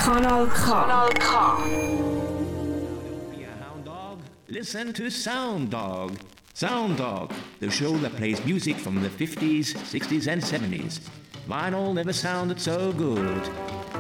Kanal K. Be a hound dog? Listen to Sound Dog. Sound Dog, the show that plays music from the 50s, 60s and 70s. Vinyl never sounded so good.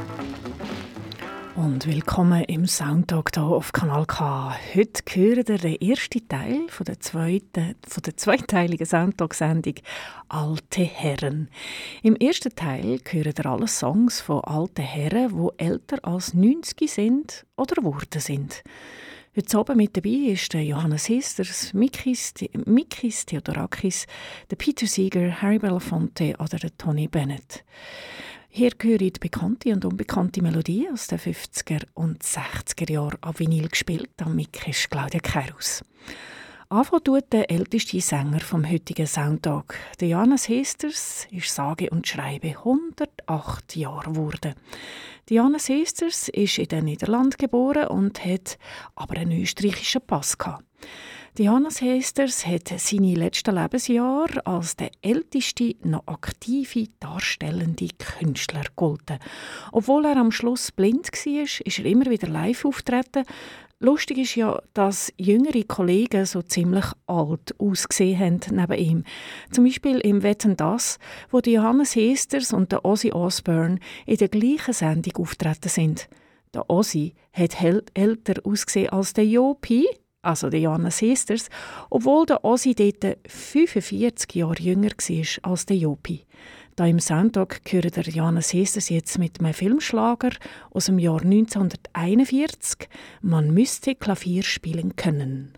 Und willkommen im Soundtag hier auf Kanal K. Heute hören ihr den ersten Teil von der zweiteiligen Soundtag-Sendung «Alte Herren». Im ersten Teil hören ihr alle Songs von alten Herren, die älter als 90 sind oder geworden sind. Heute Abend mit dabei ist der Johannes Hesters, Mikis Theodorakis, der Peter Seeger, Harry Belafonte oder der Tony Bennett. Hier höre ich bekannte und unbekannte Melodien aus den 50er und 60er Jahren an Vinyl gespielt. Am Mic ist Claudia Keirus. Anfangen tut der älteste Sänger vom heutigen Soundtag. Der Johannes Hesters ist sage und schreibe 108 Jahre geworden. Johannes Hesters ist in den Niederlanden geboren und hat aber einen österreichischen Pass gehabt. Johannes Hesters hat seine letzten Lebensjahre als der älteste noch aktive darstellende Künstler gegolten. Obwohl er am Schluss blind war, ist er immer wieder live auftreten. Lustig ist ja, dass jüngere Kollegen so ziemlich alt ausgesehen haben neben ihm. Zum Beispiel im «Wetten, das», wo die Johannes Hesters und der Ozzy Osbourne in der gleichen Sendung auftreten sind. Der Ozzy hat älter ausgesehen als der Jopi, also der Johannes Hesters, obwohl der Ozzy dort 45 Jahre jünger war als der Jopi. Da im Soundtag hören der Johannes Hesters jetzt mit einem Filmschlager aus dem Jahr 1941 «Man müsste Klavier spielen können».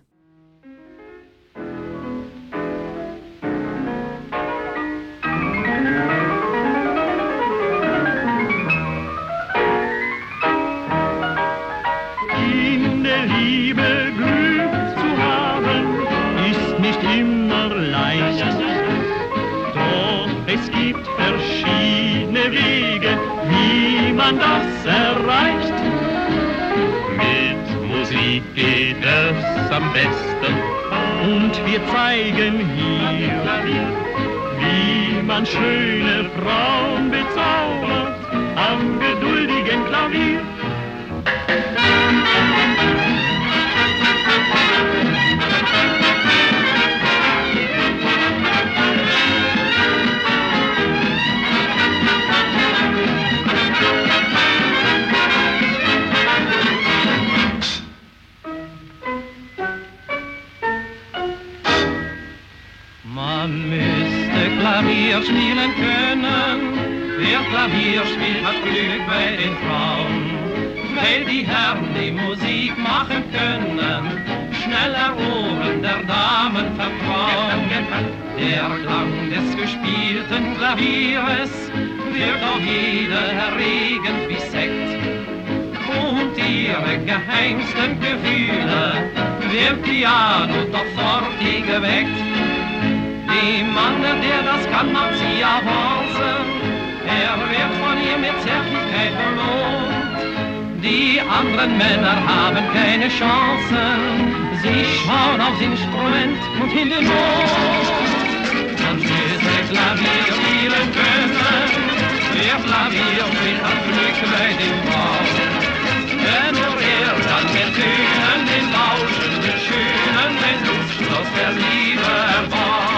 In der Liebe Glück zu haben, ist nicht immer leicht. Doch es gibt verschiedene Wege, wie man das erreicht. Mit Musik geht es am besten und wir zeigen hier, wie man schöne Frauen bezaubert am geduldigen Klavier. Man müsste Klavier spielen können, wer Klavier spielt, hat Glück bei den Frauen. Weil die Herren, die Musik machen können, schnell erobern der Damen vertrauen. Der Klang des gespielten Klavieres wird auf jede erregend wie Sekt. Und ihre geheimsten Gefühle wird Piano doch sofort geweckt. Dem Mann, der das kann, macht sie avancen. Er wird von ihr mit Zärtlichkeit belohnt. Die anderen Männer haben keine Chancen. Sie schauen aufs Instrument und in den Mond. Man müsste Klavier spielen können. Wer Klavier spielt, hat Glück bei den Frauen. Denn nur er kann mit Tönen den lauschenden Schönen den Luftschloss der Liebe erbauen.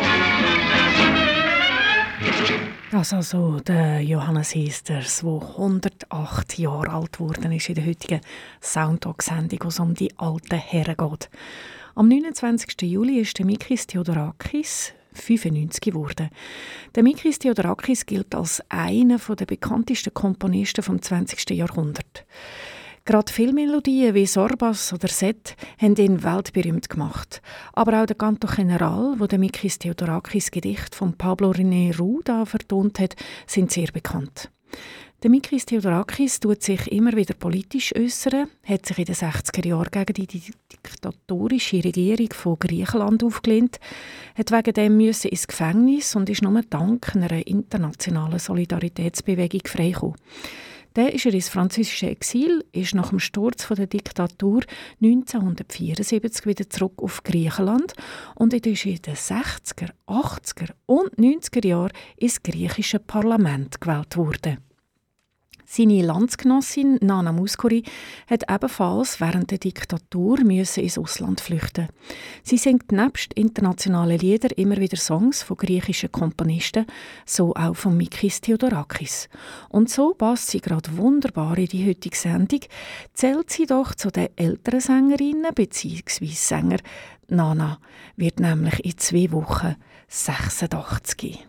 Das also der Johannes Hesters, der 108 Jahre alt geworden ist in der heutigen Soundtag-Sendung, wo es um die alten Herren geht. Am 29. Juli ist der Mikis Theodorakis 95 geworden. Der Mikis Theodorakis gilt als einer der bekanntesten Komponisten vom 20. Jahrhundert. Gerade Filmmelodien wie Sorbas oder Set haben ihn weltberühmt gemacht. Aber auch der Canto General, wo der Mikis Theodorakis Gedicht von Pablo Neruda vertont hat, sind sehr bekannt. Der Mikis Theodorakis tut sich immer wieder politisch äußern, hat sich in den 60er Jahren gegen die diktatorische Regierung von Griechenland aufgelehnt, hat wegen dem ins Gefängnis und ist nur dank einer internationalen Solidaritätsbewegung freigekommen. Dann ist er ins französische Exil, ist nach dem Sturz der Diktatur 1974 wieder zurück auf Griechenland und er ist in den 60er, 80er und 90er Jahren ins griechische Parlament gewählt worden. Seine Landsgenossin Nana Mouskouri hat ebenfalls während der Diktatur ins Ausland flüchten. Sie singt nebst internationalen Liedern immer wieder Songs von griechischen Komponisten, so auch von Mikis Theodorakis. Und so passt sie gerade wunderbar in die heutige Sendung, zählt sie doch zu den älteren Sängerinnen bzw. Sänger. Nana wird nämlich in 2 Wochen 86.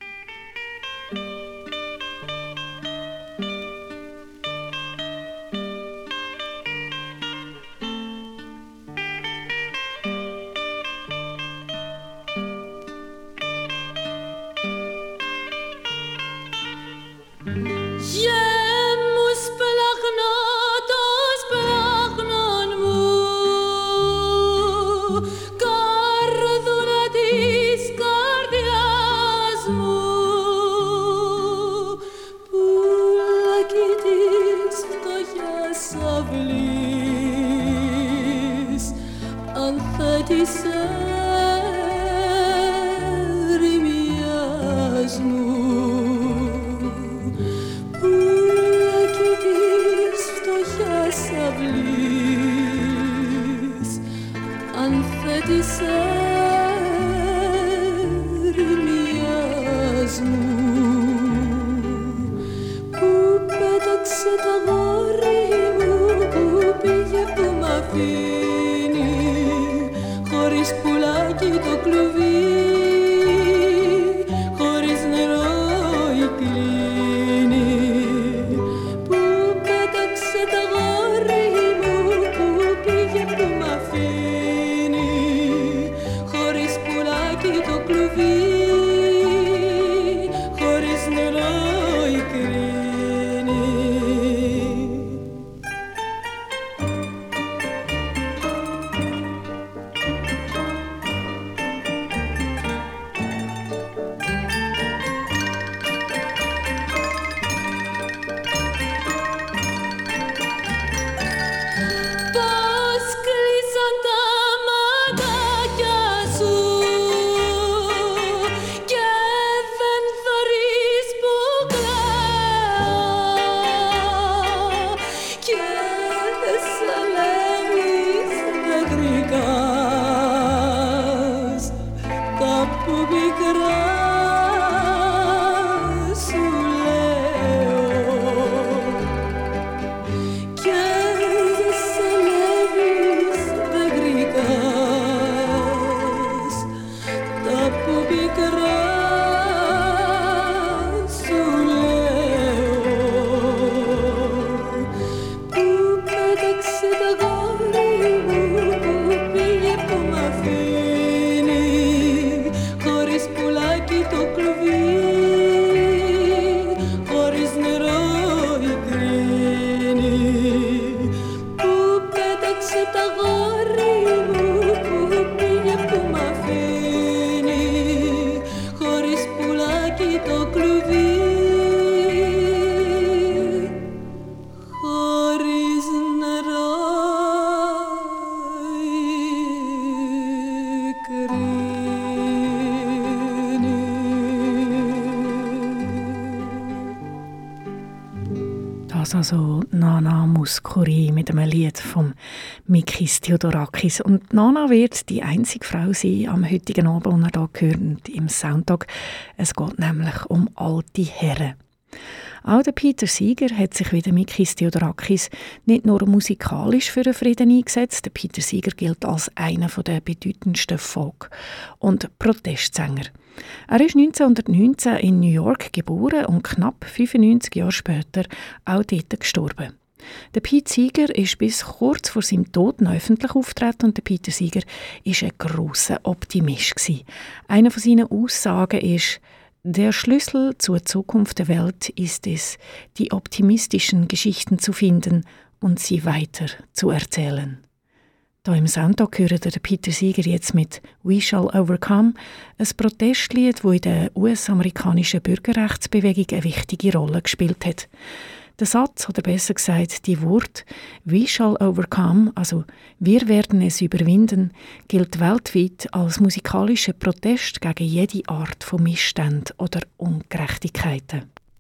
Also Nana Mouskouri mit einem Lied von Mikis Theodorakis. Und Nana wird die einzige Frau sein am heutigen Abend, die ihr hier hört, im Soundtag. Es geht nämlich um alte Herren. Auch der Peter Seeger hat sich wie der Mikis Theodorakis nicht nur musikalisch für den Frieden eingesetzt. Der Peter Seeger gilt als einer der bedeutendsten Folk- und Protestsänger. Er ist 1919 in New York geboren und knapp 95 Jahre später auch dort gestorben. Der Pete Seeger ist bis kurz vor seinem Tod noch öffentlich auftreten und der Peter Seeger war ein grosser Optimist. Eine von seinen Aussagen ist: Der Schlüssel zur Zukunft der Welt ist es, die optimistischen Geschichten zu finden und sie weiter zu erzählen. Hier im Soundtag hören wir Peter Seeger jetzt mit «We Shall Overcome», ein Protestlied, das in der US-amerikanischen Bürgerrechtsbewegung eine wichtige Rolle gespielt hat. Der Satz, oder besser gesagt die Worte «We shall overcome», also «Wir werden es überwinden», gilt weltweit als musikalischer Protest gegen jede Art von Missständen oder Ungerechtigkeiten.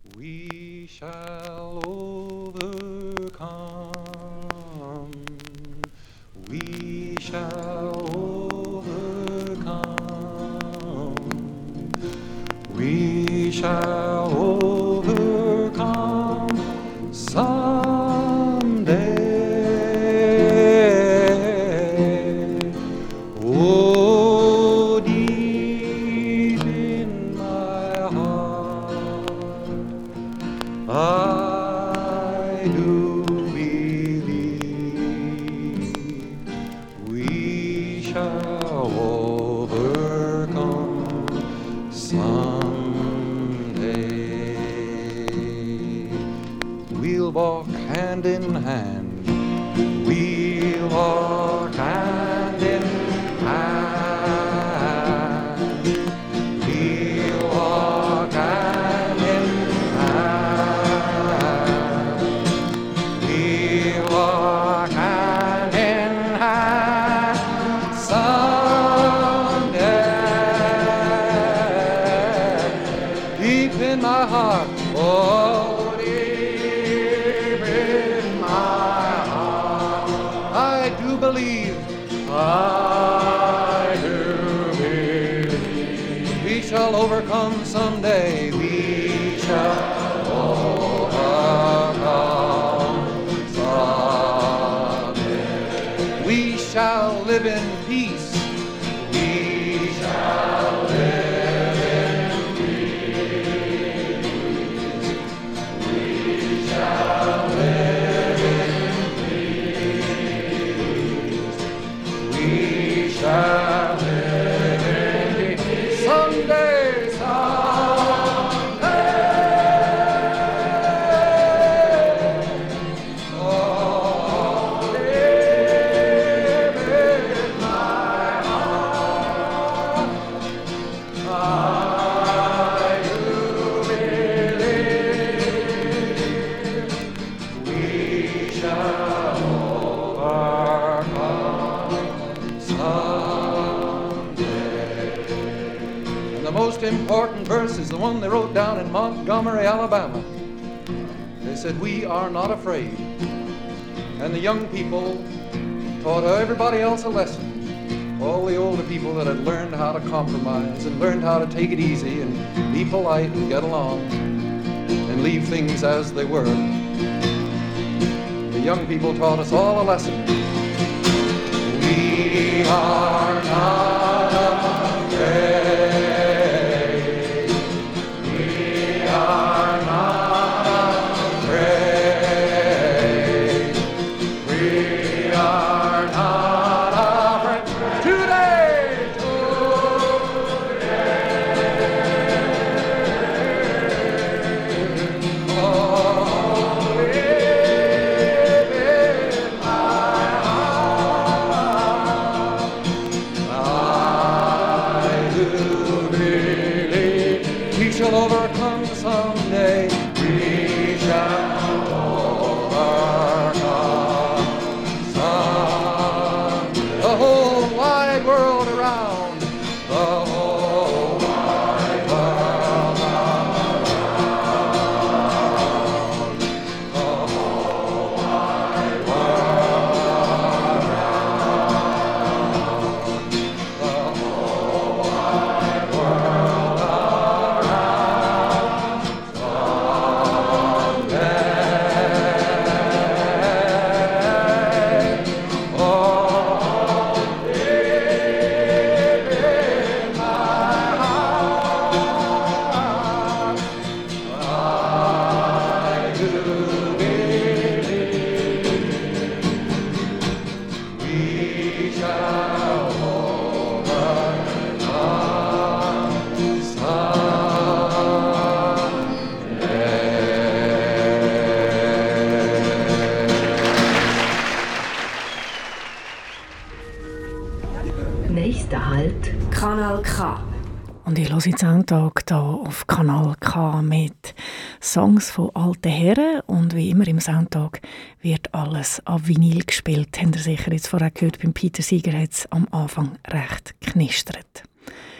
We shall overcome. We shall overcome. We shall overcome someday. Oh, deep in my heart, I do believe we shall overcome someday. We'll walk hand in hand. We'll walk hand in hand. We'll walk hand in hand. We'll walk hand in hand someday. Deep in my heart, oh, deep in my heart, I do believe, I do believe we shall overcome someday. We shall overcome someday. We shall live in peace. We shall live in peace. We shall live in peace. We shall live in peace. Someday, someday. Oh, live in my heart. I do believe we shall overcome someday. And the most important verse is the one they wrote down in Montgomery, Alabama. They said, "We are not afraid." And the young people taught everybody else a lesson. All the older people that had learned how to compromise and learned how to take it easy and be polite and get along and leave things as they were. The young people taught us all a lesson. We are not afraid. We are not afraid. We are not afraid. Today, oh, live in my heart. I do believe we shall overcome someday. We shall overcome someday. The whole wide world around. The whole wide world around. The whole wide world around. The whole wide world around. Someday. Oh, live in my heart. I do believe we shall overcome someday. Nächster Halt, Kanal K. Und ich höre den Soundtag hier auf Kanal K mit Songs von alten Herren. Und wie immer im Soundtag wird alles auf Vinyl gespielt. Habt ihr sicher jetzt vorher gehört, beim Peter Seeger hat es am Anfang recht knistert.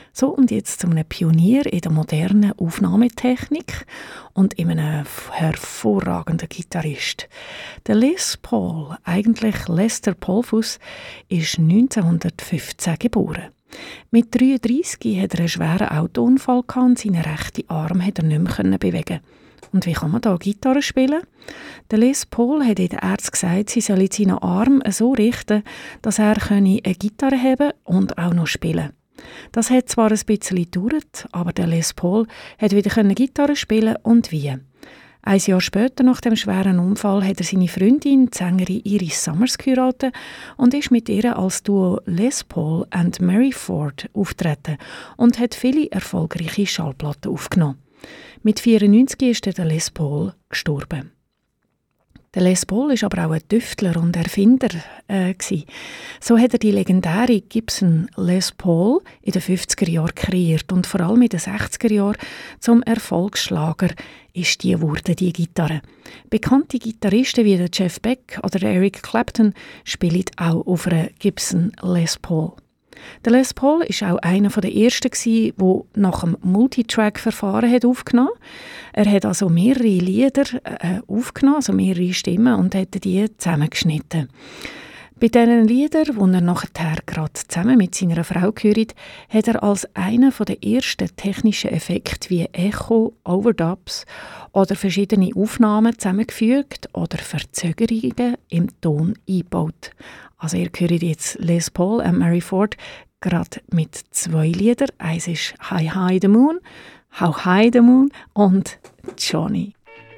So, und jetzt zu einem Pionier in der modernen Aufnahmetechnik und in einem hervorragenden Gitarrist. Der Les Paul, eigentlich Lester Polfus, ist 1915 geboren. Mit 33 hatte er einen schweren Autounfall und seinen rechten Arm konnte er nicht mehr bewegen. Und wie kann man da Gitarre spielen? Der Les Paul hat den Ärzten gesagt, sie sollen seinen Arm so richten, dass er eine Gitarre haben und auch noch spielen konnte. Das hat zwar ein bisschen gedauert, aber der Les Paul hat wieder Gitarre spielen und wie. Ein Jahr später, nach dem schweren Unfall, hat er seine Freundin, die Sängerin Iris Summers, geheiratet und ist mit ihr als Duo Les Paul and Mary Ford auftreten und hat viele erfolgreiche Schallplatten aufgenommen. Mit 94 ist der Les Paul gestorben. Der Les Paul war aber auch ein Tüftler und Erfinder. So hat er die legendäre Gibson Les Paul in den 50er Jahren kreiert und vor allem in den 60er Jahren zum Erfolgsschlager ist die geworden, die Gitarre. Bekannte Gitarristen wie der Jeff Beck oder Eric Clapton spielen auch auf einer Gibson Les Paul. Der Les Paul war auch einer der ersten, der nach dem Multitrack-Verfahren aufgenommen hat. Er hat also mehrere Lieder aufgenommen, also mehrere Stimmen, und hat die zusammengeschnitten. Bei diesen Liedern, die er nachher gerade zusammen mit seiner Frau gehört, hat er als einer der ersten technischen Effekte wie Echo, Overdubs oder verschiedene Aufnahmen zusammengefügt oder Verzögerungen im Ton eingebaut. Also ihr hört jetzt Les Paul und Mary Ford gerade mit 2 Liedern. Eins ist High High the Moon, How High the Moon und Johnny.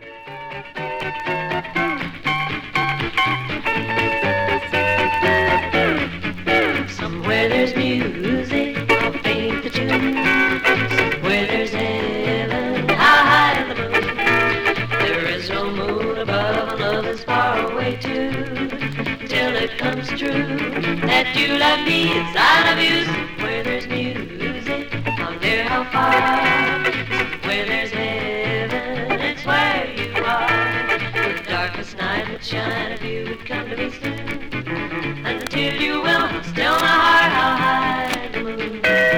Somewhere there's music, I'll paint the tune. Somewhere there's heaven, how high the moon. There is no moon above, and love is far away too. Till it comes true that you love me and I love you. Somewhere there's music, I'll dare how far. Somewhere there's heaven, it's where you are. The darkest night would shine if you would come to me soon. And until you will, still my heart, how high the moon.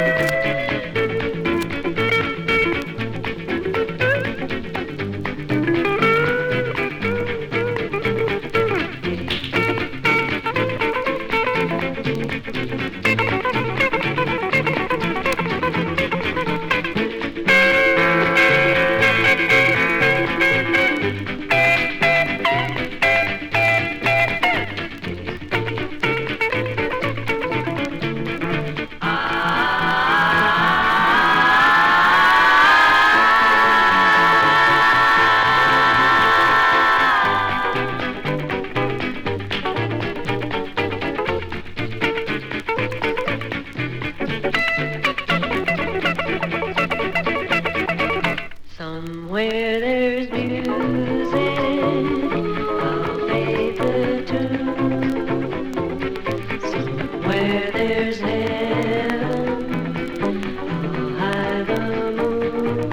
Somewhere there's music, I'll play the tune. Somewhere there's heaven, how high the moon.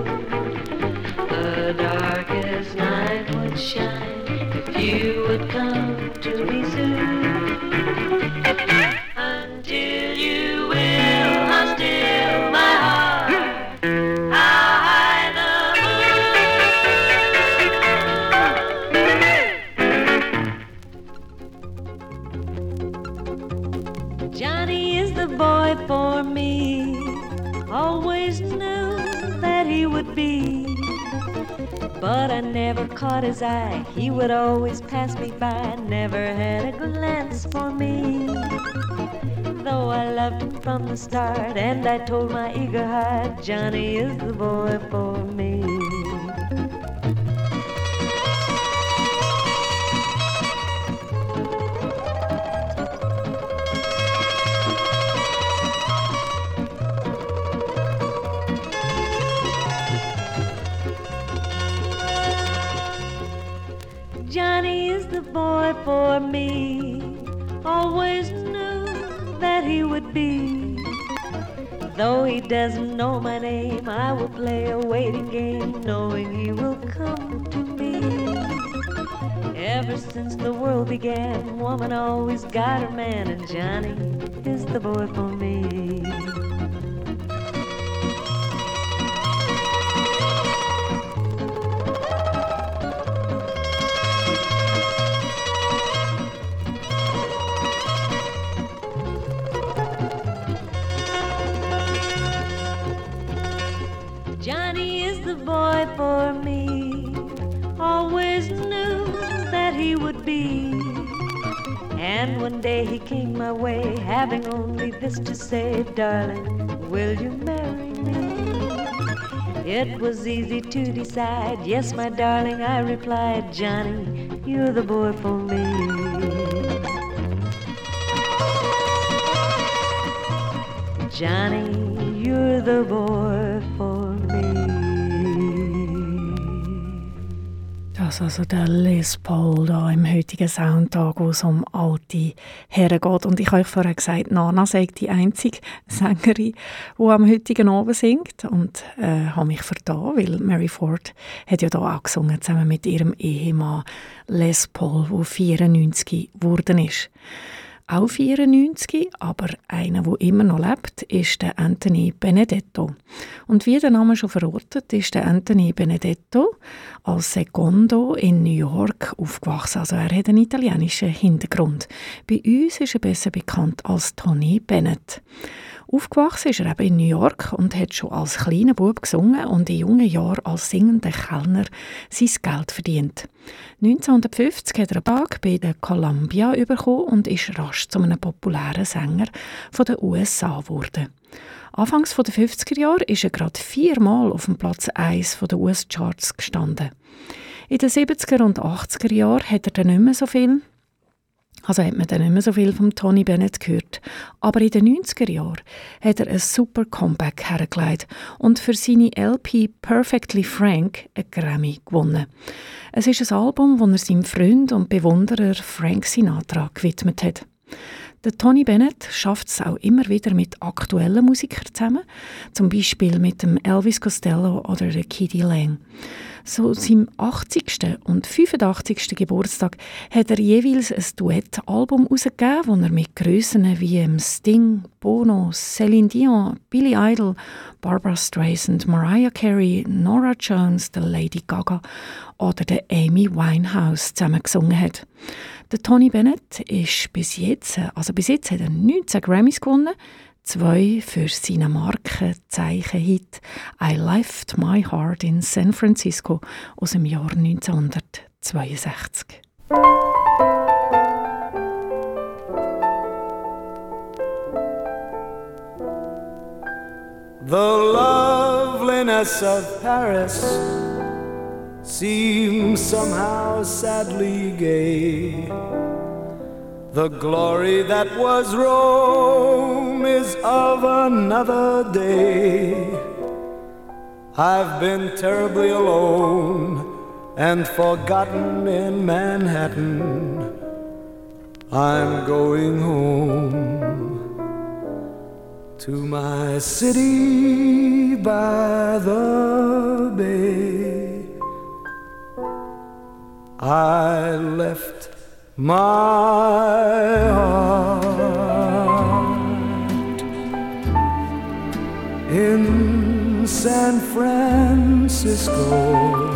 The darkest night would shine if you would come to me soon. Until you will, I'll still my heart. How high the moon. Johnny is the boy for me. Always knew that he would be. But I never caught his eye. He would always pass me by. Never had a glance for me. Though I loved him from the start, and I told my eager heart, Johnny is the boy for me. Johnny is the boy for me. Always knew that he would be. Though he doesn't know my name, I will play a waiting game, knowing he will come to me. Ever since the world began, woman always got her man, and Johnny is the boy for me. the boy for me. Always knew that he would be. And one day he came my way, having only this to say, darling, will you marry me? It was easy to decide, yes, my darling, I replied, Johnny, you're the boy for me. Johnny, you're the boy for me. Das ist also der Les Paul da im heutigen Soundtag, wo es um alte Herren geht. Und ich habe euch vorher gesagt, Nana sei die einzige Sängerin, die am heutigen Abend singt. Und habe mich vertan, weil Mary Ford hat ja da auch gesungen, zusammen mit ihrem Ehemann Les Paul, der 94 geworden ist. Auch 94, aber einer, der immer noch lebt, ist der Anthony Benedetto. Und wie der Name schon verratet, ist der Anthony Benedetto als Secondo in New York aufgewachsen. Also er hat einen italienischen Hintergrund. Bei uns ist er besser bekannt als Tony Bennett. Aufgewachsen ist er eben in New York und hat schon als kleiner Bub gesungen und in jungen Jahren als singender Kellner sein Geld verdient. 1950 hat er einen Tag bei der Columbia bekommen und ist rasch zu einem populären Sänger von den USA geworden. Anfangs der 50er Jahre ist er gerade 4-mal auf dem Platz 1 der US-Charts gestanden. In den 70er und 80er Jahren hat er dann nicht mehr so viel von Tony Bennett gehört. Aber in den 90er Jahren hat er ein super Comeback hergelegt und für seine LP Perfectly Frank einen Grammy gewonnen. Es ist ein Album, das er seinem Freund und Bewunderer Frank Sinatra gewidmet hat. Der Tony Bennett schafft es auch immer wieder mit aktuellen Musikern zusammen, zum Beispiel mit dem Elvis Costello oder der K.D. Lang. Zu seinem 80. und 85. Geburtstag hat er jeweils ein Duettalbum herausgegeben, das er mit Grössen wie Sting, Bono, Celine Dion, Billy Idol, Barbra Streisand, Mariah Carey, Norah Jones, der Lady Gaga oder der Amy Winehouse zusammen gesungen hat. Der Tony Bennett ist bis jetzt hat er 19 Grammys gewonnen, 2 für seinen Markenzeichen-Hit «I Left My Heart in San Francisco» aus dem Jahr 1962. The loveliness of Paris seems somehow sadly gay. The glory that was Rome is of another day. I've been terribly alone and forgotten in Manhattan. I'm going home to my city by the bay. I left my heart in San Francisco.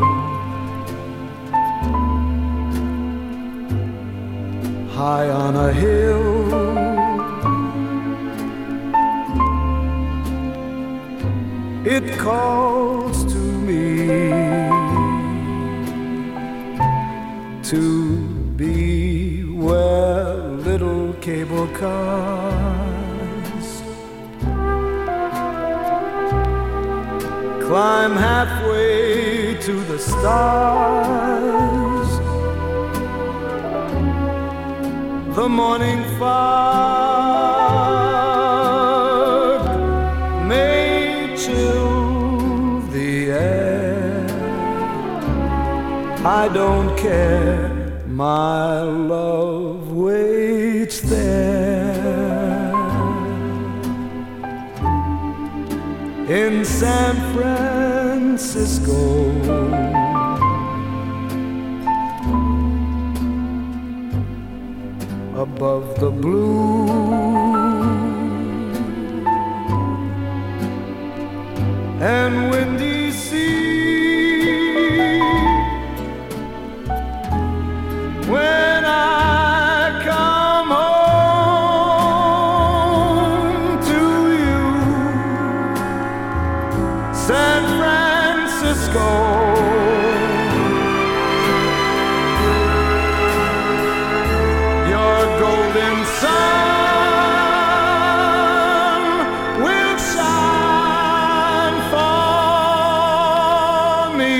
High on a hill, it calls to me to be where little cable cars climb halfway to the stars. The morning fog may chill the air. I don't care, my love waits there in San Francisco. Above the blue and windy sea, when I come home to you, San Francisco. Francisco. Your golden sun will shine for me.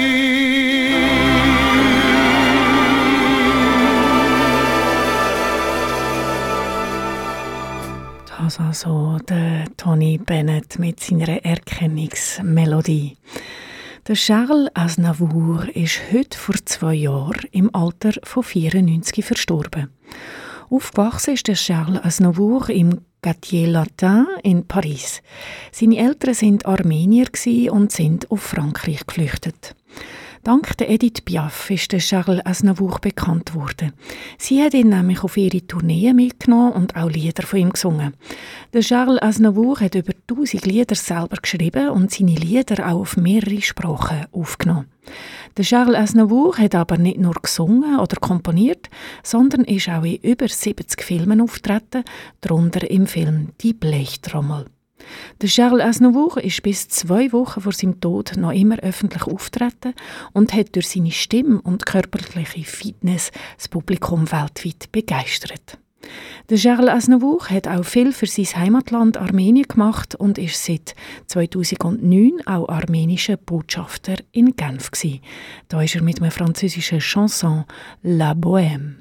Das also der Tony Bennett mit seiner Erkennungsmelodie. Der Charles Aznavour ist heute vor 2 Jahren im Alter von 94 verstorben. Aufgewachsen ist der Charles Aznavour im Quartier Latin in Paris. Seine Eltern sind Armenier und sind auf Frankreich geflüchtet. Dank der Edith Piaf ist der Charles Aznavour bekannt worden. Sie hat ihn nämlich auf ihre Tourneen mitgenommen und auch Lieder von ihm gesungen. Der Charles Aznavour hat über 1000 Lieder selber geschrieben und seine Lieder auch auf mehrere Sprachen aufgenommen. Der Charles Aznavour hat aber nicht nur gesungen oder komponiert, sondern ist auch in über 70 Filmen auftreten, darunter im Film «Die Blechtrommel». Der Charles Aznavour ist bis 2 Wochen vor seinem Tod noch immer öffentlich auftreten und hat durch seine Stimme und körperliche Fitness das Publikum weltweit begeistert. Der Charles Aznavour hat auch viel für sein Heimatland Armenien gemacht und ist seit 2009 auch armenischer Botschafter in Genf gewesen. Da ist er mit einer französischen Chanson «La Bohème».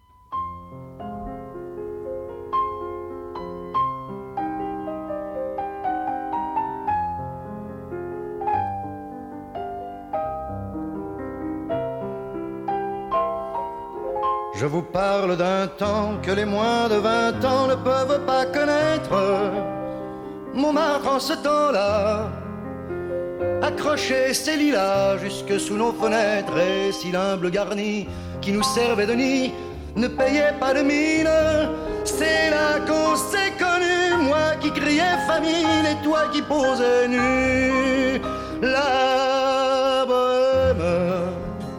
Je vous parle d'un temps que les moins de 20 ans ne peuvent pas connaître. Montmartre en ce temps-là accrochait ses lilas jusque sous nos fenêtres, et si l'humble garni qui nous servait de nid ne payait pas de mine, c'est là qu'on s'est connus, moi qui criais famine et toi qui posais nu. La bohème,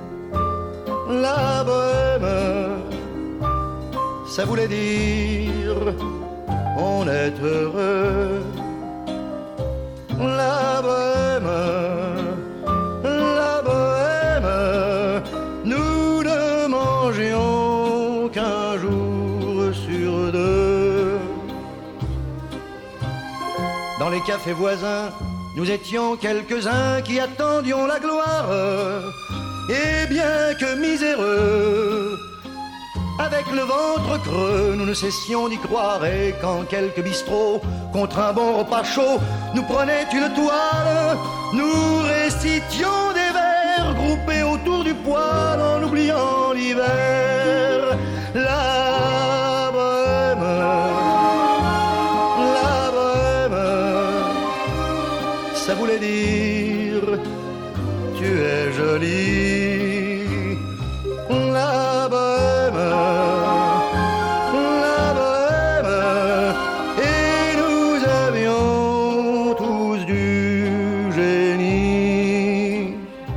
la bohème, ça voulait dire on est heureux. La bohème, nous ne mangions qu'un jour sur 2. Dans les cafés voisins, nous étions quelques-uns qui attendions la gloire. Et bien que miséreux, avec le ventre creux, nous ne cessions d'y croire. Et quand quelques bistrots, contre un bon repas chaud, nous prenaient une toile, nous récitions des vers groupés autour du poêle en oubliant l'hiver. La bohème, ça voulait dire tu es jolie. La bohème, et nous avions tous du génie.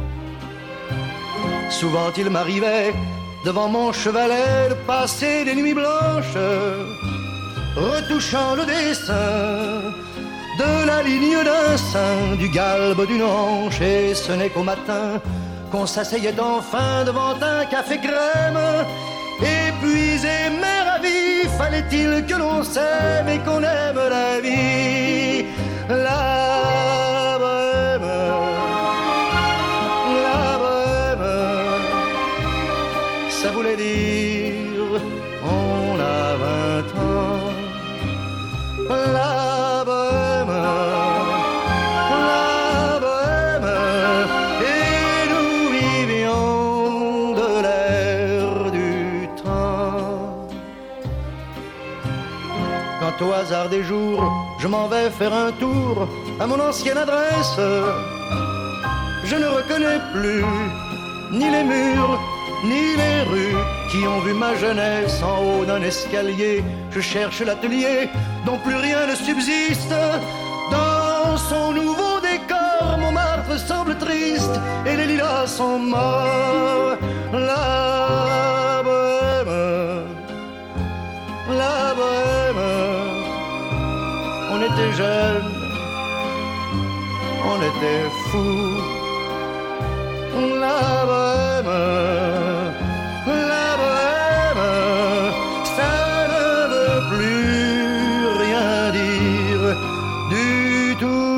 Souvent il m'arrivait devant mon chevalet de passer des nuits blanches, retouchant le dessin de la ligne d'un sein, du galbe d'une hanche, et ce n'est qu'au matin qu'on s'asseyait enfin devant un café crème. Épuisé mais ravi, fallait-il que l'on s'aime et qu'on aime la vie. La bohème, ça voulait dire on a 20 ans. La bohème, et nous vivions de l'air du temps. Quand au hasard des jours, je m'en vais faire un tour à mon ancienne adresse, je ne reconnais plus ni les murs, ni les rues qui ont vu ma jeunesse en haut d'un escalier. Je cherche l'atelier dont plus rien ne subsiste. Dans son nouveau décor, Montmartre semble triste et les lilas sont morts. La bohème, on était jeunes, on était fous. La bohème, ça ne veut plus rien dire du tout.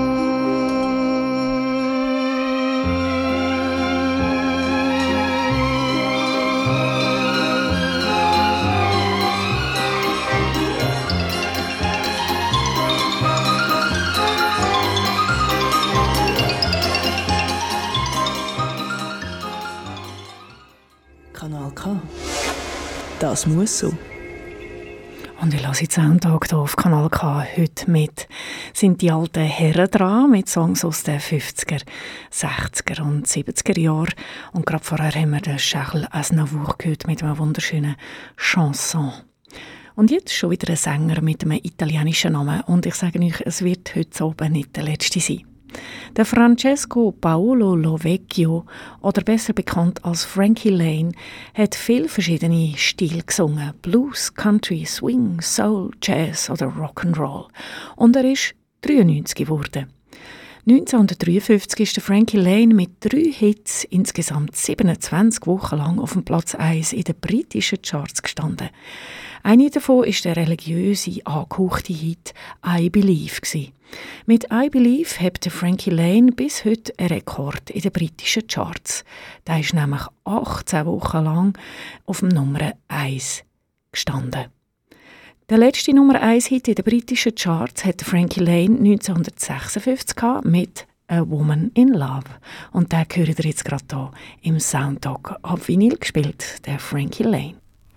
Kanal K. Das muss so. Und ich lasse jetzt Soundtag hier auf Kanal K heute mit. Sind die alten Herren dran mit Songs aus den 50er, 60er und 70er Jahren. Und gerade vorher haben wir den Charles Aznavour gehört mit einem wunderschönen Chanson. Und jetzt schon wieder ein Sänger mit einem italienischen Namen. Und ich sage euch, es wird heute oben nicht der letzte sein. Der Francesco Paolo Lovecchio, oder besser bekannt als Frankie Lane, hat viele verschiedene Stile gesungen. Blues, Country, Swing, Soul, Jazz oder Rock'n'Roll. Und er ist 93 geworden. 1953 ist der Frankie Lane mit 3 Hits insgesamt 27 Wochen lang auf dem Platz 1 in den britischen Charts gestanden. Eine davon ist der religiöse, angehauchte Hit «I Believe». Mit «I Believe» hat der Frankie Lane bis heute einen Rekord in den britischen Charts. Der ist nämlich 18 Wochen lang auf dem Nummer 1 gestanden. Der letzte Nummer 1 Hit in den britischen Charts hatte Frankie Lane 1956 mit «A Woman in Love». Und den hört ihr jetzt gerade hier im Soundtag ab Vinyl gespielt, der Frankie Lane.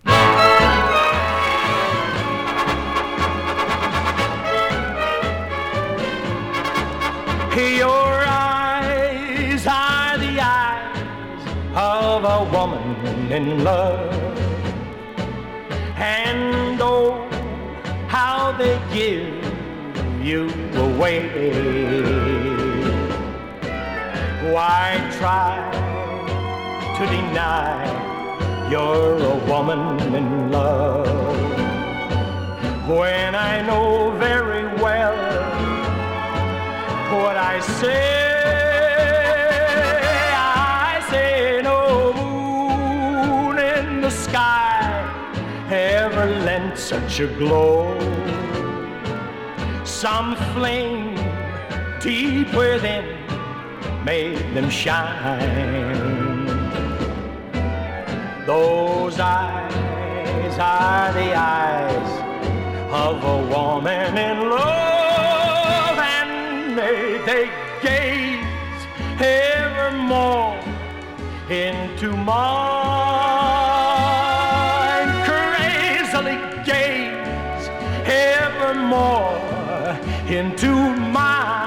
Your eyes are the eyes of a woman in love, and oh, how they give you away. Why try to deny you're a woman in love when I know very well what I say no moon in the sky ever lent such a glow. Some flame deep within made them shine. Those eyes are the eyes of a woman in love, and they gaze evermore into mine, crazily gaze evermore into mine.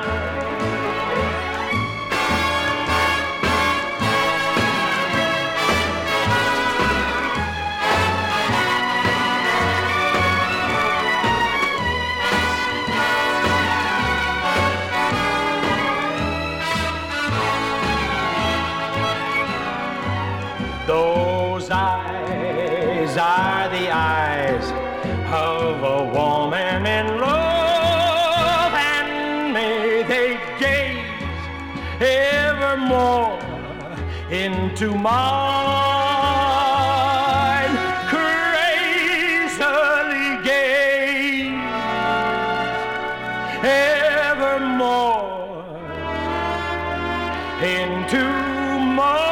Those eyes are the eyes of a woman in love, and may they gaze evermore into mine, crazily gaze evermore into mine.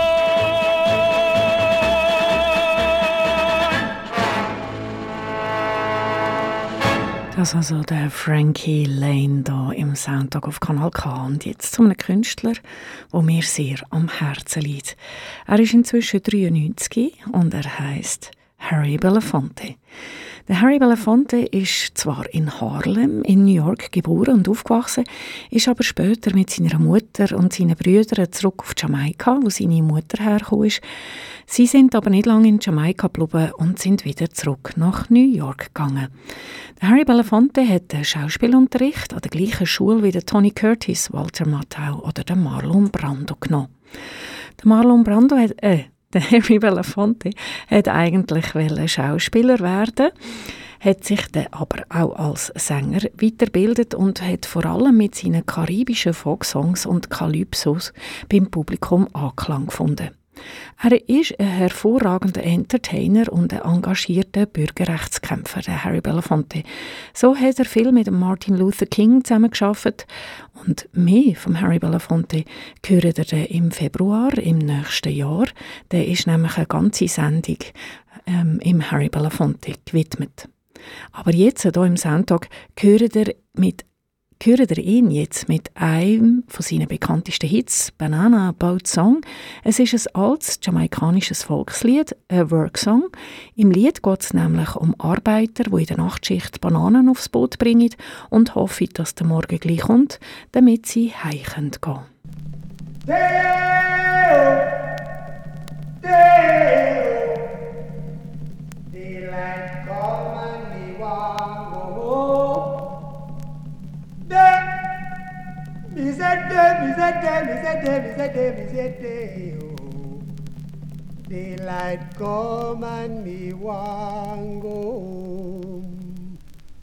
Das also der Frankie Lane hier im Soundtag auf Kanal K. Und jetzt zu einem Künstler, der mir sehr am Herzen liegt. Er ist inzwischen 93 und er heisst Harry Belafonte. Der Harry Belafonte ist zwar in Harlem in New York geboren und aufgewachsen, ist aber später mit seiner Mutter und seinen Brüdern zurück auf Jamaika, wo seine Mutter hergekommen ist. Sie sind aber nicht lange in Jamaika geblieben und sind wieder zurück nach New York gegangen. Der Harry Belafonte hat Schauspielunterricht an der gleichen Schule wie der Tony Curtis, Walter Matthau oder der Marlon Brando genommen. Der Harry Belafonte hat eigentlich Schauspieler werden. hat sich dann aber auch als Sänger weitergebildet und hat vor allem mit seinen karibischen Folksongs und Calypsos beim Publikum Anklang gefunden. Er ist ein hervorragender Entertainer und ein engagierter Bürgerrechtskämpfer, der Harry Belafonte. So hat er viel mit Martin Luther King zusammengearbeitet. Und mehr von Harry Belafonte hören ihr im Februar im nächsten Jahr. Der ist nämlich eine ganze Sendung im Harry Belafonte gewidmet. Aber jetzt, hier im Soundtag, hören ihr ihn jetzt mit einem von seinen bekanntesten Hits, «Banana Boat Song». Es ist ein altes jamaikanisches Volkslied, ein Worksong. Im Lied geht es nämlich um Arbeiter, die in der Nachtschicht Bananen aufs Boot bringen und hoffen, dass der Morgen gleich kommt, damit sie heim gehen können. Deo, Deo, daylight come and me want go home. Me said, oh. Daylight come and me want go home.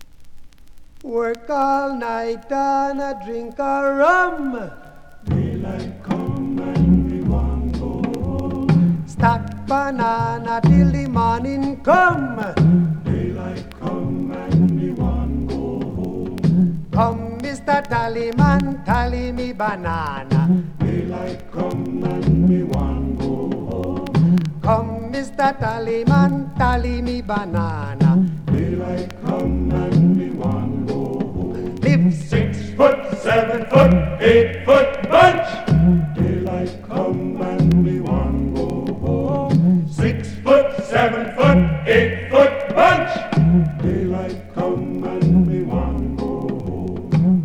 Work all night and a drink a rum. Daylight come and me want go home. Stack banana till the morning come. Daylight come and me want go home. Come Mr. Tallyman, tally me banana. Daylight come and me want go home. Come, Mr. Tallyman, tally me banana. Daylight come and me want go home. Live 6 foot, 7 foot, 8 foot bunch. Daylight come and me want go home. 6 foot, 7 foot, 8 foot bunch. Daylight come and me want go home.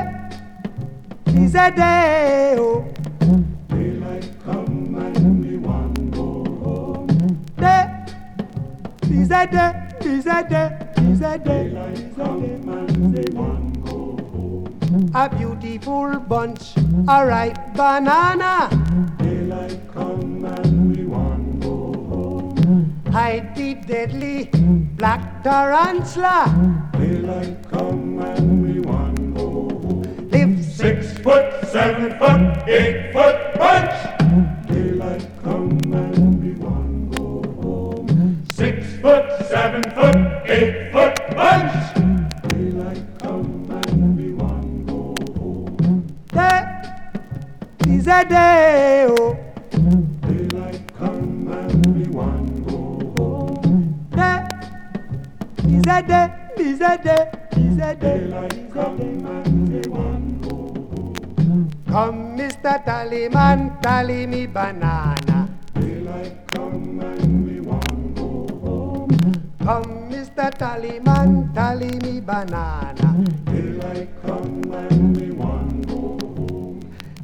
Is a day, oh. Daylight come and me want go home. Day is a day, is a day, is a day. Daylight come and me want go home. A beautiful bunch, a ripe banana. Daylight come and me want go home. Hide the deadly black tarantula. Daylight come and me want go home. Live 6 foot, 7 foot, 8 foot bunch. Daylight come and me want go home. 6 foot, 7 foot, 8 foot bunch. Daylight come and me want go home. Day is a day, oh. Daylight come and me want go home. Day is a day, is a day, is a day. Daylight come and me want go home. Come, Mr. Tallyman, tally me banana. Daylight come and me want go home. Come, Mr. Tallyman, tally me banana. Daylight come and me want go home.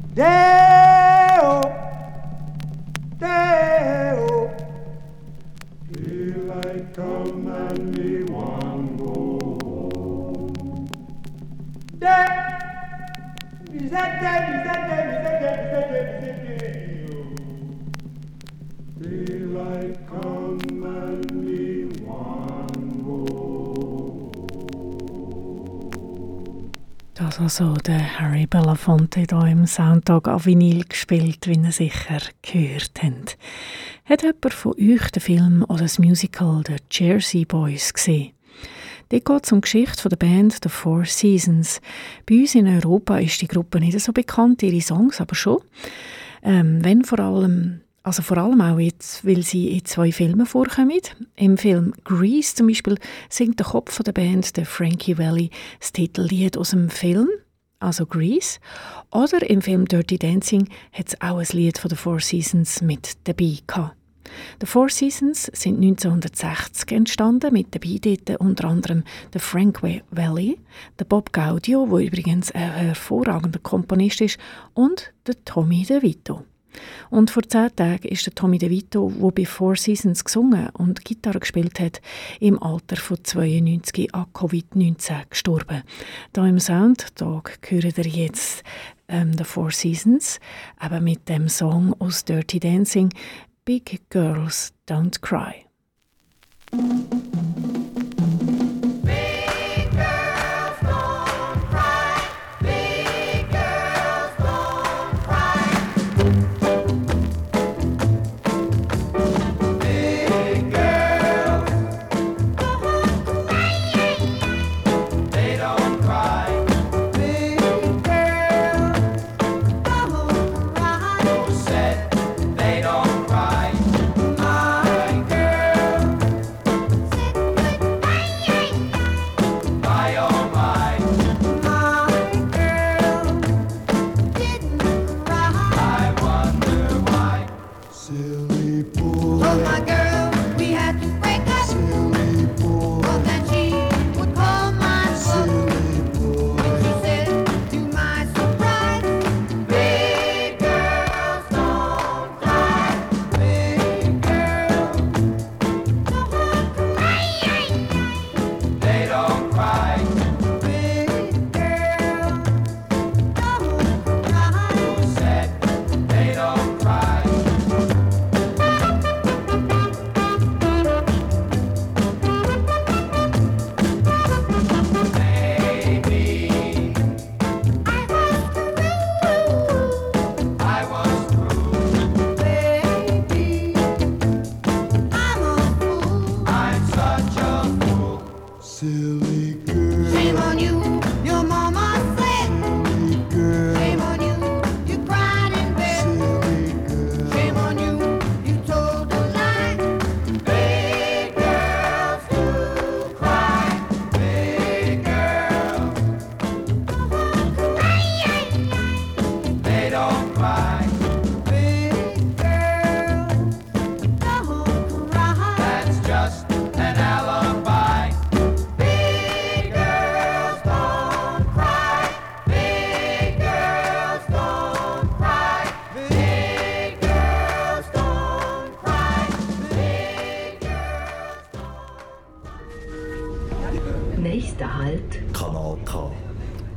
Day-o, day-o. Daylight come and me want go home. Day. Daylight come and me want go home. Das also der Harry Belafonte hier im Soundtag an Vinyl gespielt, wie ihr sicher gehört habt. Hat jemand von euch den Film oder das Musical «The Jersey Boys» gesehen? Dort geht es um die Geschichte der Band «The Four Seasons». Bei uns in Europa ist die Gruppe nicht so bekannt, ihre Songs aber schon. Vor allem auch jetzt, weil sie in 2 Filmen vorkommen. Im Film «Grease» zum Beispiel singt der Kopf der Band, der Frankie Valli, das Titellied aus dem Film, also «Grease». Oder im Film «Dirty Dancing» hat es auch ein Lied von «The Four Seasons» mit dabei gehabt. The Four Seasons sind 1960 entstanden, mit dabei dort unter anderem der Frank Valli, der Bob Gaudio, der übrigens ein hervorragender Komponist ist, und der Tommy DeVito. Und vor 10 Tagen ist der Tommy DeVito, der bei Four Seasons gesungen und Gitarre gespielt hat, im Alter von 92 an Covid-19 gestorben. Da im Soundtag hören ihr jetzt The Four Seasons, aber mit dem Song aus Dirty Dancing «Big Girls Don't Cry».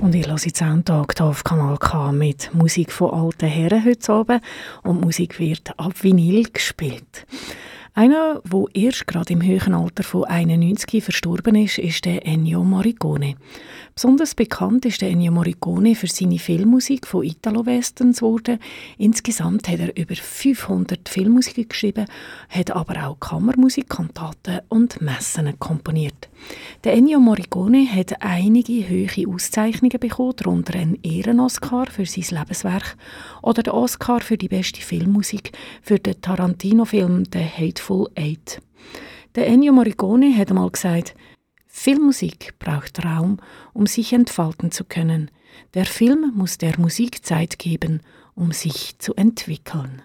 Und ich höre jetzt Soundtag hier auf Kanal K mit Musik von alten Herren heute Abend. Und die Musik wird ab Vinyl gespielt. Einer, der erst gerade im höheren Alter von 91 verstorben ist, ist der Ennio Morricone. Besonders bekannt ist der Ennio Morricone für seine Filmmusik von Italo-Westerns geworden. Insgesamt hat er über 500 Filmmusiken geschrieben, hat aber auch Kammermusik, Kantaten und Messen komponiert. Der Ennio Morricone hat einige hohe Auszeichnungen bekommen, darunter einen Ehren-Oscar für sein Lebenswerk oder den Oscar für die beste Filmmusik für den Tarantino-Film «The Hateful Eight». Der Ennio Morricone hat einmal gesagt, Filmmusik braucht Raum, um sich entfalten zu können. Der Film muss der Musik Zeit geben, um sich zu entwickeln.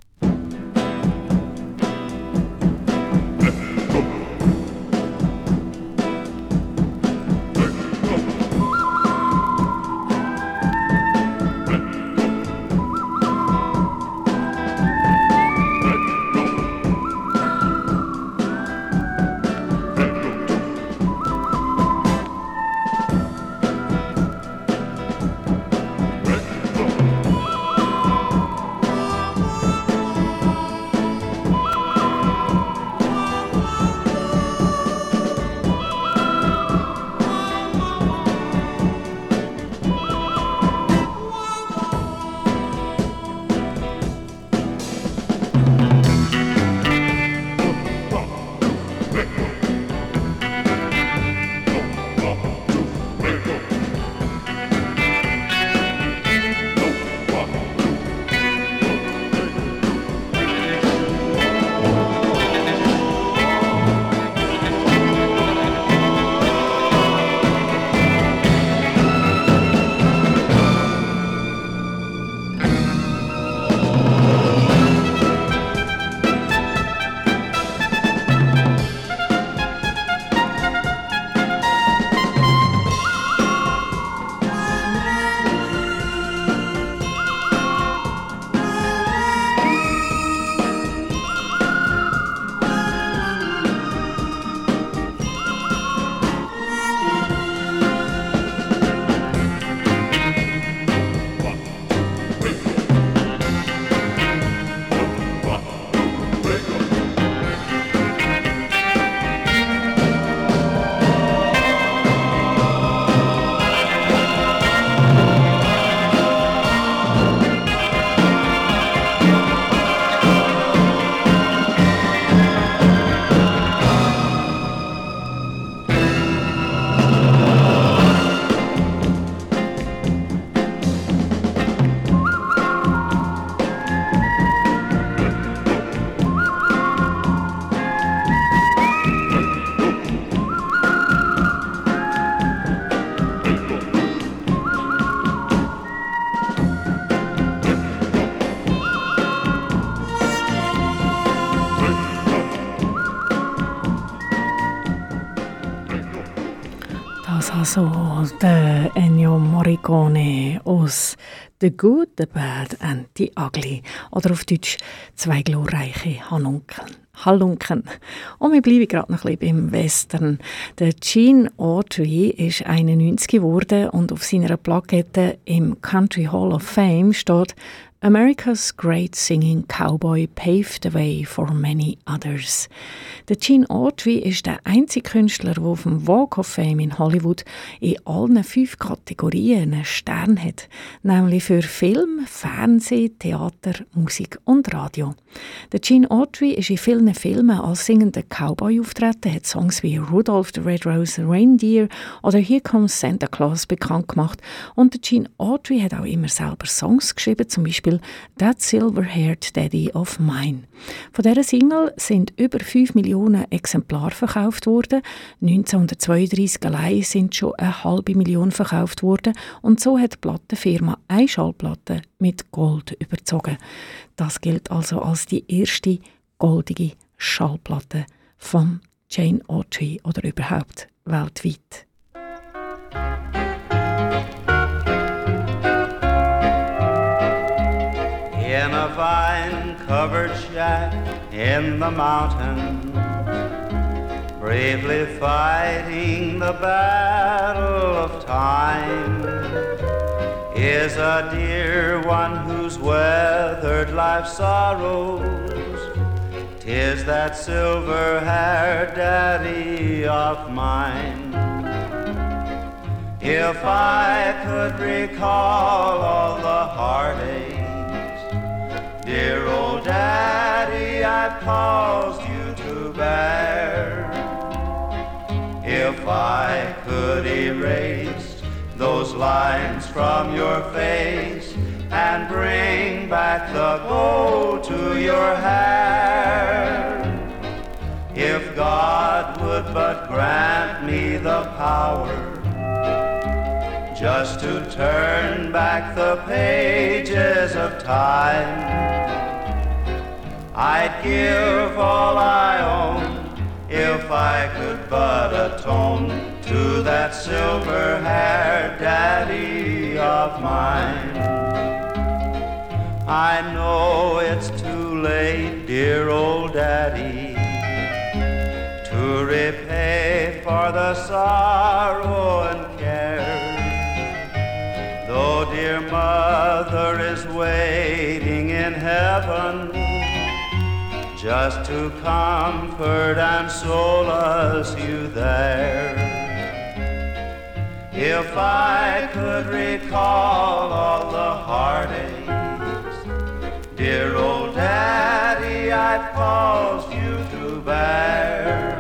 Also der Ennio Morricone aus «The Good, the Bad and the Ugly» oder auf Deutsch «Zwei glorreiche Halunken». Und wir bleiben gerade noch ein bisschen beim Western. Der Gene Autry ist 91 geworden und auf seiner Plakette im Country Hall of Fame steht «America's great singing cowboy paved the way for many others». Der Gene Autry ist der einzige Künstler, der auf dem Walk of Fame in Hollywood in allen 5 Kategorien einen Stern hat, nämlich für Film, Fernsehen, Theater, Musik und Radio. Der Gene Autry ist in vielen Filmen als singender Cowboy auftreten, hat Songs wie «Rudolph the Red-Nosed Reindeer» oder «Here Comes Santa Claus» bekannt gemacht und der Gene Autry hat auch immer selber Songs geschrieben, zum Beispiel «That Silver-Haired Daddy of Mine». Von dieser Single sind über 5 Millionen Exemplare verkauft worden. 1932 allein sind schon 500.000 verkauft worden und so hat die Plattenfirma eine Schallplatte mit Gold überzogen. Das gilt also als die erste goldige Schallplatte von Gene Autry oder überhaupt weltweit. In a vine-covered shack in the mountains, bravely fighting the battle of time, is a dear one who's weathered life's sorrows. 'Tis that silver-haired daddy of mine. If I could recall all the heartaches, dear old daddy, I've caused you to bear. If I could erase those lines from your face and bring back the gold to your hair, if God would but grant me the power just to turn back the pages of time, I'd give all I own if I could but atone to that silver-haired daddy of mine. I know it's too late, dear old daddy, to repay for the sorrow and care. Though dear mother is waiting in heaven just to comfort and solace you there. If I could recall all the heartaches, dear old daddy, I've caused you to bear.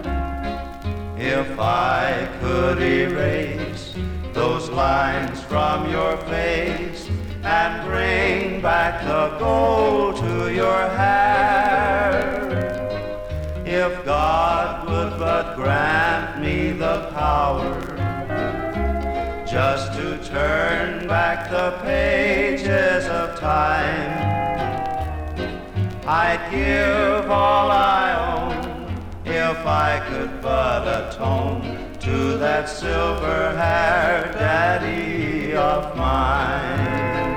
If I could erase those lines from your face and bring back the gold to your hair, if God would but grant me the power just to turn back the pages of time, I'd give all I own if I could but atone to that silver-haired daddy of mine.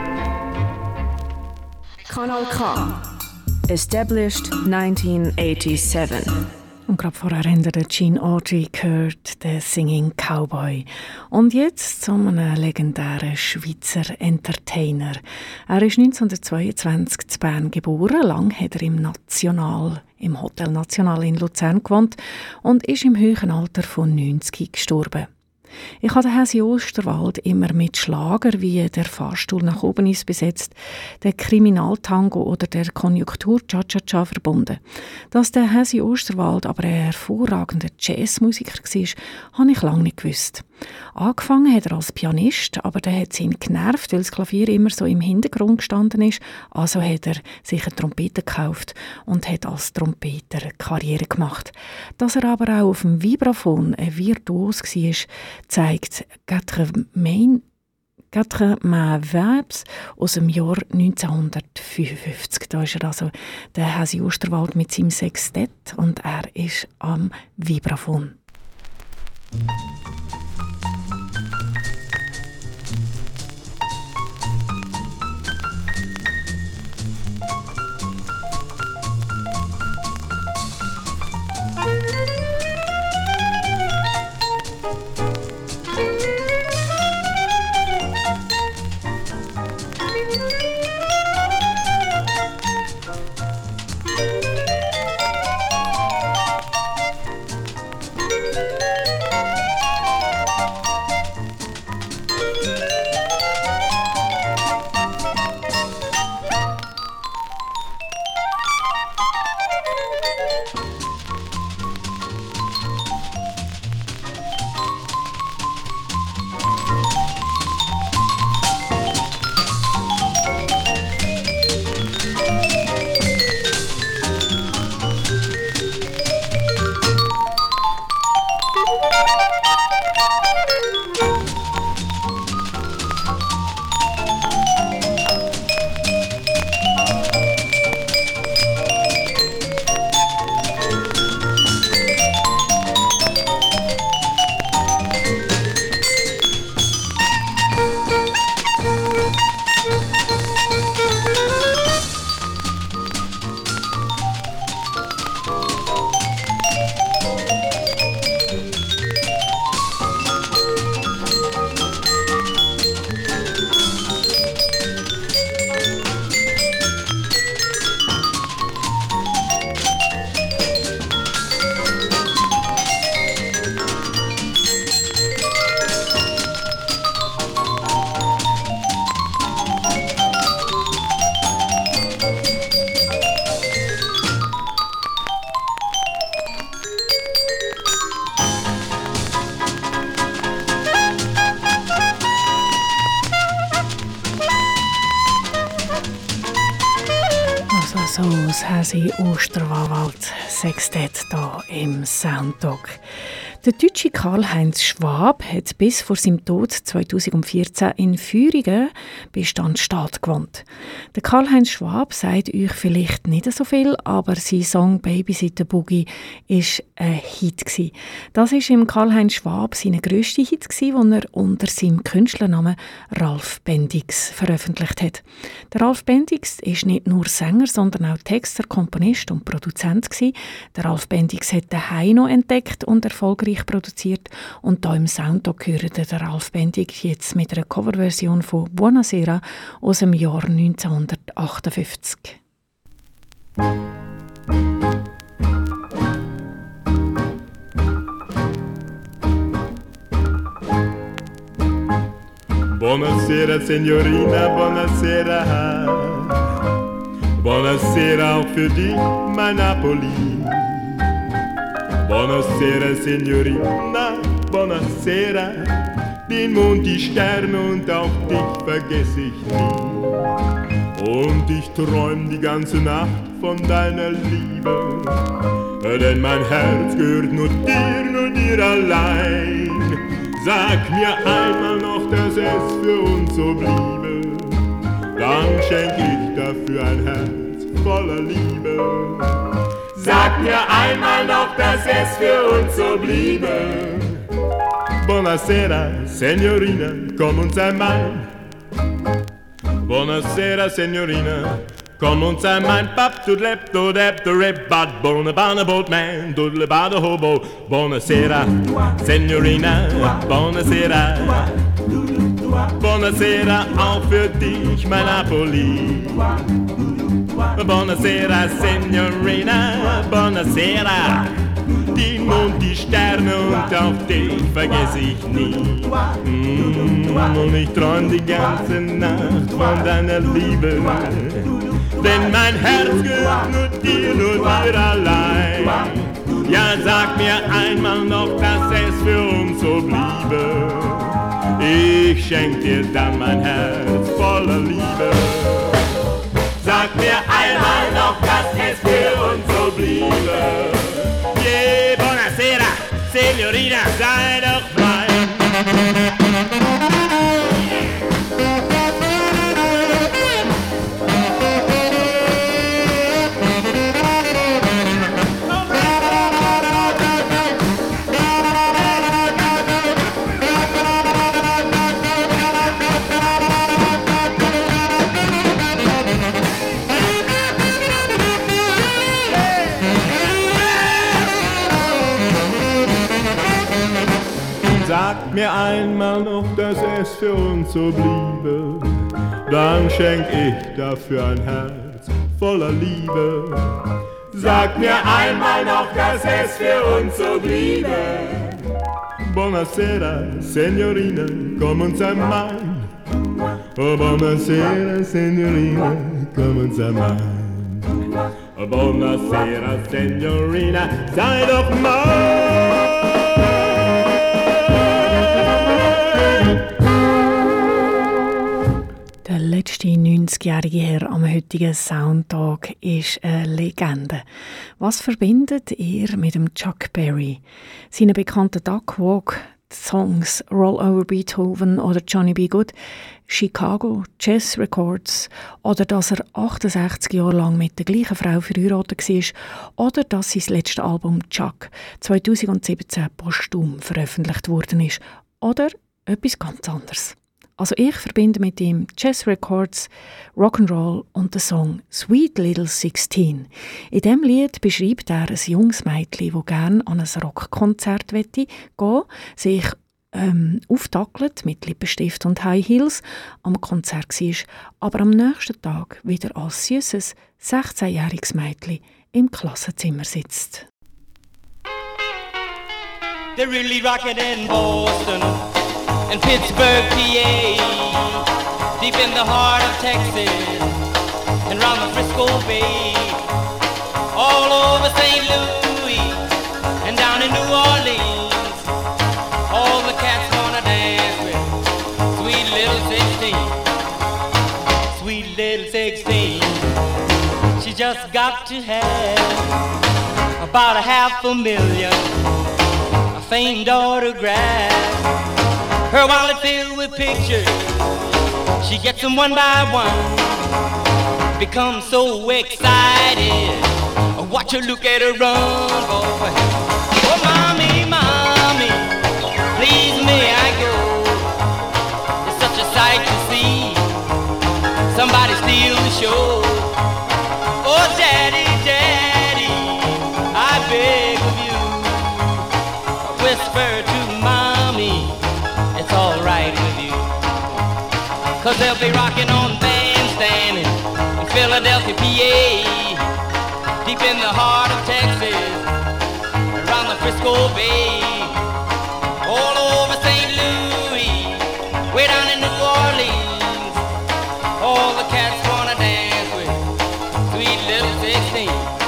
Kanal K, established 1987. Und gerade vorher haben wir Gene Autry gehört, der Singing Cowboy. Und jetzt zu einem legendären Schweizer Entertainer. Er ist 1922 in Bern geboren. Lang hat er im Hotel National in Luzern gewohnt und ist im hohen Alter von 90 gestorben. Ich habe Häsi Osterwald immer mit Schlager wie «Der Fahrstuhl nach oben ist besetzt», «Der Kriminaltango» oder «Der Konjunktur-Cha-Cha-Cha» verbunden. Dass der Häsi Osterwald aber ein hervorragender Jazzmusiker war, habe ich lange nicht gewusst. Angefangen hat er als Pianist, aber der hat ihn genervt, weil das Klavier immer so im Hintergrund gestanden ist. Also hat er sich eine Trompete gekauft und hat als Trompeter Karriere gemacht. Dass er aber auch auf dem Vibraphon ein Virtuos war, zeigt Quatre Mains Verbs aus dem Jahr 1955. Da ist er also der Häsi Osterwald mit seinem Sextett und er ist am Vibraphon. So das Häsi Osterwald Sextett hier im Soundtalk. Der deutsche Karl-Heinz Schwab hat bis vor seinem Tod 2014 in Führingen bei Standstaat gewohnt. Der Karl-Heinz Schwab sagt euch vielleicht nicht so viel, aber sein Song «Babysitter Boogie» war ein Hit. Das war im Karl-Heinz Schwab sein grösster Hit, den er unter seinem Künstlernamen Ralf Bendix veröffentlicht hat. Der Ralf Bendix ist nicht nur Sänger, sondern auch Texter, Komponist und Produzent. Der Ralf Bendix hat den Heino entdeckt und erfolgreich produziert. Und hier im Soundtalk hört der Ralf Bendix jetzt mit einer Coverversion von Buonasera aus dem Jahr 1958. Buonasera signorina, buonasera. Buonasera auch für dich, mein Napoli. Buonasera signorina, buonasera. Den Mond, die Sterne und auch dich vergesse ich nie. Und ich träum die ganze Nacht von deiner Liebe. Denn mein Herz gehört nur dir allein. Sag mir einmal noch, dass es für uns so bliebe. Dann schenk ich dafür ein Herz voller Liebe. Sag mir einmal noch, dass es für uns so bliebe. Buonasera, Signorina, komm und sei mein. Buonasera, Signorina, komm und sei mein. Pap, doodlep, doodep, doodlep, bad, bonne, boatman, doodle, bad, hobo. Buonasera, Signorina, buonasera. Buonasera auch für dich, mein Napoli. Buonasera, Signorina, buonasera. Die Mond, die Sterne und auch dich vergesse ich nie. Und ich träum die ganze Nacht von deiner Liebe. Denn mein Herz gehört nur dir allein. Ja, sag mir einmal noch, dass es für uns so bliebe. Ich schenk dir dann mein Herz voller Liebe. Sag mir einmal noch, dass es für uns so bliebe. Yeah, buonasera, Signorina, sei doch mein. Sag mir einmal noch, dass es für uns so bliebe, dann schenk ich dafür ein Herz voller Liebe. Sag mir einmal noch, dass es für uns so bliebe. Buonasera, Signorina, komm und sei mein. Oh, buonasera, Signorina, komm und sei mein. Oh, buonasera, Signorina, sei doch mein. Der letzte 90-jährige Herr am heutigen Soundtag ist eine Legende. Was verbindet ihr mit dem Chuck Berry? Seine bekannten Duck Walk, Songs Roll Over Beethoven oder Johnny B. Good, Chicago, Chess Records oder dass er 68 Jahre lang mit der gleichen Frau verheiratet war oder dass sein letztes Album Chuck 2017 posthum veröffentlicht worden ist oder etwas ganz anderes. Also ich verbinde mit ihm Chess Records, Rock'n'Roll und den Song «Sweet Little 16». In diesem Lied beschreibt er ein junges Mädchen, das gerne an ein Rockkonzert gehen möchte, sich auftackelt mit Lippenstift und High Heels am Konzert war, aber am nächsten Tag wieder als süßes 16-jähriges Mädchen im Klassenzimmer sitzt. They're really rocking in Boston and Pittsburgh, PA, deep in the heart of Texas and round the Frisco Bay, all over St. Louis and down in New Orleans. All the cats wanna dance with sweet little 16, sweet little 16. She's just got to have about $500,000 famed autographs. Her wallet filled with pictures, she gets them one by one. Becomes so excited, watch her look at her run, boy. Oh, mommy, mommy, please may I go? It's such a sight to see, somebody steal the show. Oh, daddy, daddy, I beg of you, whisper to mommy, it's all right with you. 'Cause they'll be rocking on Bandstand in Philadelphia, PA, deep in the heart of Texas, around the Frisco Bay, all over St. Louis, way down in New Orleans. All the cats wanna dance with sweet little 16.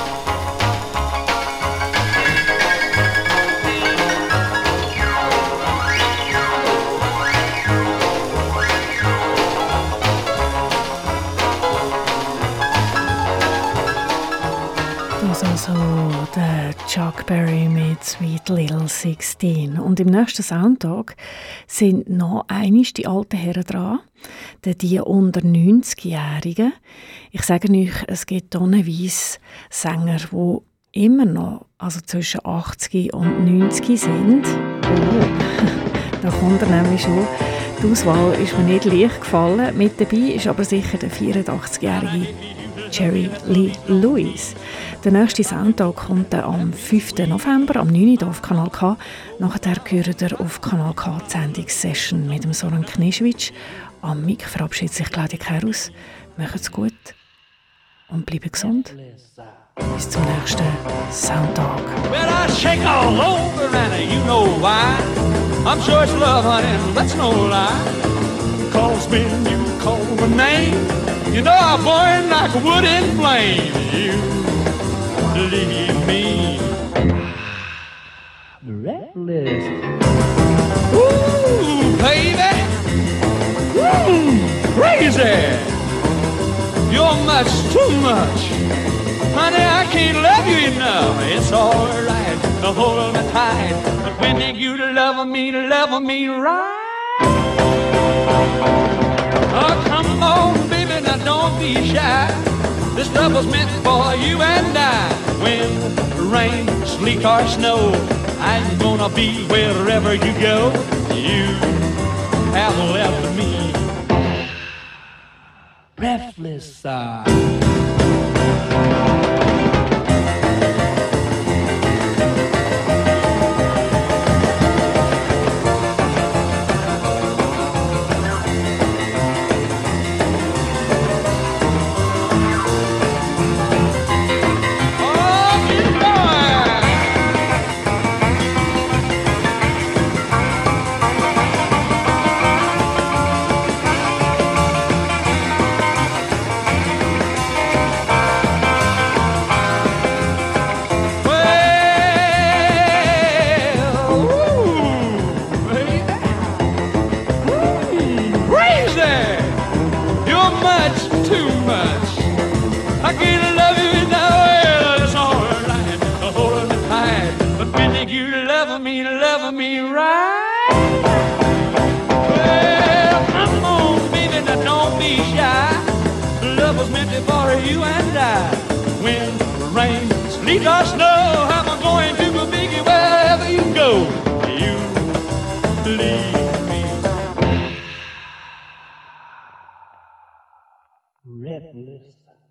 Also der Chuck Berry mit Sweet Little 16. Und im nächsten Soundtag sind noch einmal die alten Herren dran, die unter 90-Jährigen. Ich sage euch, es gibt tonnenweise Sänger, die immer noch also zwischen 80 und 90 sind. Oh, da kommt er nämlich schon. Die Auswahl ist mir nicht leicht gefallen. Mit dabei ist aber sicher der 84-jährige Jerry Lee Lewis. Der nächste Soundtag kommt am 5. November, am 9. auf Kanal K. Nachher gehört er auf Kanal K die Sendungssession mit dem Soran Knežević. Am Mic verabschiedet sich Claudia Keros. Macht's gut und bleibt gesund. Bis zum nächsten Soundtag. Well, I shake all over and you know why. I'm sure it's love, honey, that's no lie. 'Cause when you call my name, you know I burn like a wood in flame. You leave me breathless. Ooh, baby, crazy. You're much too much, honey. I can't love you enough. It's alright to hold me tight, but when you love me right. Oh, come on, baby, now don't be shy. This love was meant for you and I. When rain, sleet, or snow, I'm gonna be wherever you go. You have left me breathless. Love me right. Well, come on, baby, now don't be shy. Love was meant for you and I. When rain, sleet, or snow, I'm going to be wherever you go. You leave me breathless.